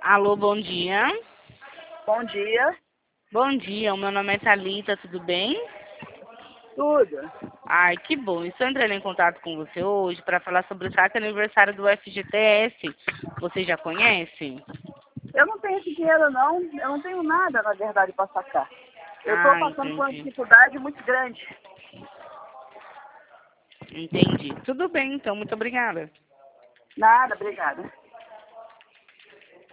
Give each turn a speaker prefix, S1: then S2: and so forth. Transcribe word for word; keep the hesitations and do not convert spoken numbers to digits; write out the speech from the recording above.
S1: Alô, bom dia.
S2: Bom dia.
S1: Bom dia, o meu nome é Thalita, tudo bem?
S2: Tudo.
S1: Ai, que bom. Estou entrando em contato com você hoje para falar sobre o saque aniversário do F G T S. Você já conhece?
S2: Eu não tenho esse dinheiro, não. Eu não tenho nada, na verdade, para sacar. Eu estou
S1: Ah,
S2: passando por uma
S1: entendi.
S2: dificuldade muito grande.
S1: Entendi. Tudo bem, então. Muito obrigada.
S2: Nada, obrigada.